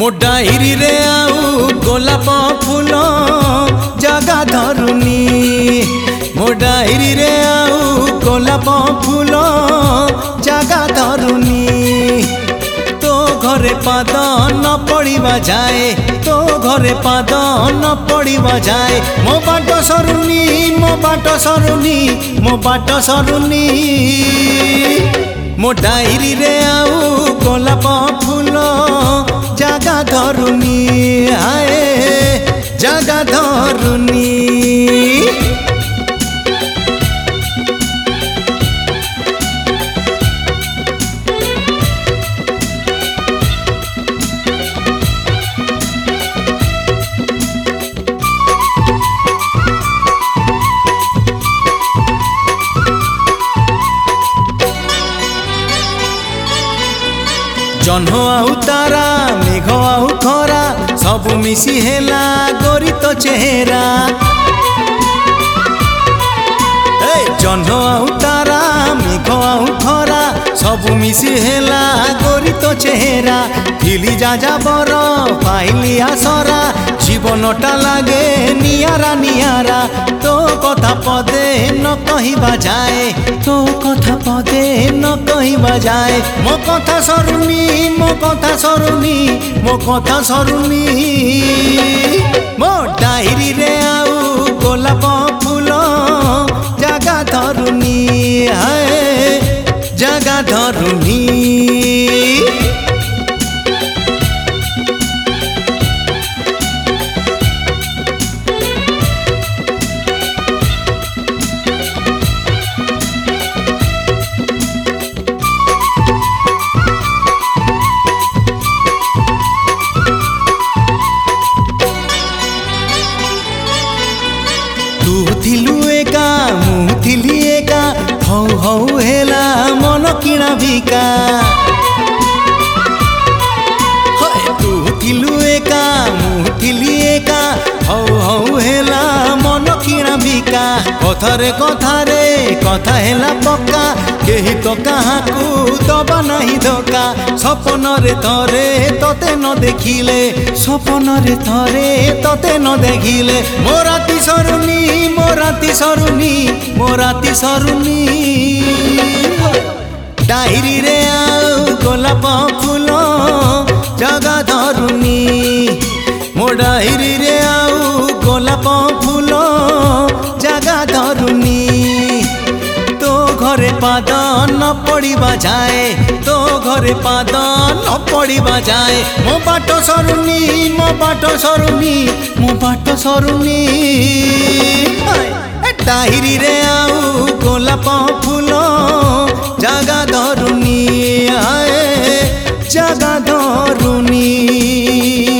Diary रे आउ गोलाप फूल जगा धरुनी मो डायरी रे आउ गोलाप फूल जगा धरुनी तो घरे पाद न पड़िबा जाए तो घरे पाद न पड़िबा जाए मो बाट सरुनी मो बाट सरुनी मो बाट सरुनी मो डायरी रे आउ गोलाप फूल जगा धरुनी आए जगा धरुनी जह्न आउ तारा मेघ आउ खरा सबु मिसी हेला गोरित चेहरा जह्न आउ तारा मेघ आउ खरा सबु मिसी हेला गोरित चेहरा थिली जा बर पाइली आसरा जीवनटा लागे नियारा नियारा तो कथा पदे न कहिबा जाए तो कथा पदे न कहिबा जाए मो कथा सरुनी मो कथा सरुनी मो कथा सरुनी मो डायरी रे आउ गोलाप फूल जगा धरुनी हाय जगा धरुनी थिलु एका मु थिली एका हौ हौ हेला मन किणा भिका तू थिलु एका मु थिली एका हौ हौ हेला मन किणा भिका कथारे कथारे कथा हेला पक्का केही तो काहाकू दबा नाही धोका सपन रे थरे तते न देखिले सपन रे थरे तते न देखिले मोराती सरुनी मोराती सरुनी मोराती सरुनी डायरी रे आउ गोलाप फूल जगा धरुनी मो डायरी रे आउ गोलाप फूल जगा धरुनी तो घरे पाद न पड़िबा जाए तो घरे पाद न पड़िबा जाए मो बाट सरुनी मो बाट सरुनी मो बाट सरुनी डायरी रे आउ गोलाप फूल जगा धरुनी आए जगा धरुनी।